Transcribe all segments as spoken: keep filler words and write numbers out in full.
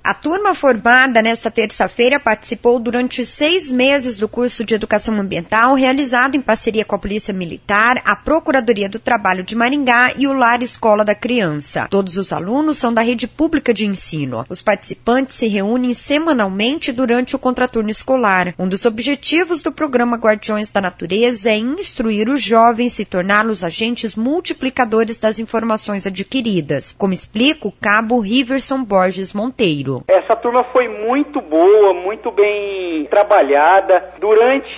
A turma formada nesta terça-feira participou durante os seis meses do curso de Educação Ambiental realizado em parceria com a Polícia Militar, a Procuradoria do Trabalho de Maringá e o Lar Escola da Criança. Todos os alunos são da rede pública de ensino. Os participantes se reúnem semanalmente durante o contraturno escolar. Um dos objetivos do programa Guardiões da Natureza é instruir os jovens e torná-los agentes multiplicadores das informações adquiridas, como explica o cabo Riverson Borges Monteiro. Essa turma foi muito boa, muito bem trabalhada. Durante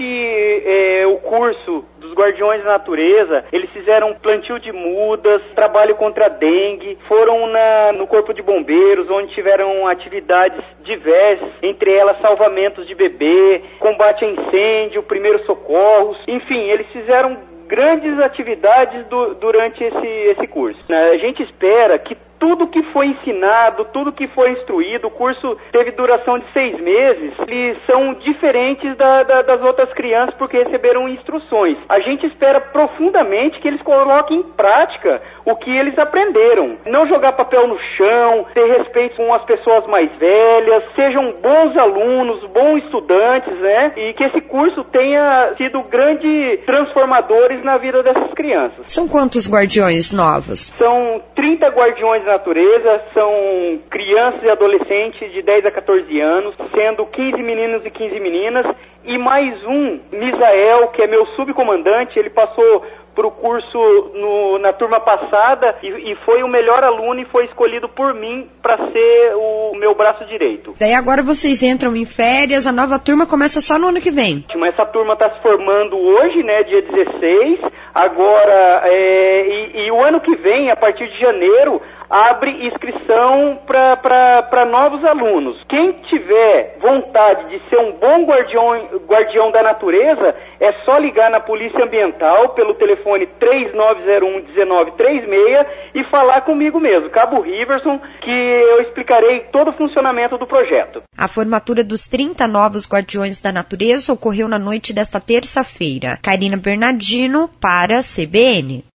é, o curso dos Guardiões da Natureza, eles fizeram plantio de mudas, trabalho contra a dengue, foram na, no Corpo de Bombeiros, onde tiveram atividades diversas, entre elas salvamentos de bebê, combate a incêndio, primeiros socorros, enfim, eles fizeram grandes atividades do, durante esse, esse curso. A gente espera que tudo que foi ensinado, tudo que foi instruído, o curso teve duração de seis meses, eles são diferentes da, da, das outras crianças porque receberam instruções. A gente espera profundamente que eles coloquem em prática o que eles aprenderam. Não jogar papel no chão, ter respeito com as pessoas mais velhas, sejam bons alunos, bons estudantes, né? E que esse curso tenha sido grandes transformadores na vida dessas crianças. São quantos guardiões novos? São trinta guardiões da natureza, são crianças e adolescentes de dez a quatorze anos, sendo quinze meninos e quinze meninas, e mais um, Misael, que é meu subcomandante, ele passou para o curso no, na turma passada e, e foi o melhor aluno e foi escolhido por mim para ser o meu braço direito. Daí agora vocês entram em férias, a nova turma começa só no ano que vem. Essa turma está se formando hoje, né, dia dezesseis, agora, é, e, e o ano que vem, a partir de janeiro, abre inscrição para novos alunos. Quem tiver vontade de ser um bom guardião, guardião da natureza, é só ligar na Polícia Ambiental pelo telefone três nove zero um, um nove três seis e falar comigo mesmo, Cabo Riverson, que eu explicarei todo o funcionamento do projeto. A formatura dos trinta novos Guardiões da Natureza ocorreu na noite desta terça-feira. Karina Bernardino para a C B N.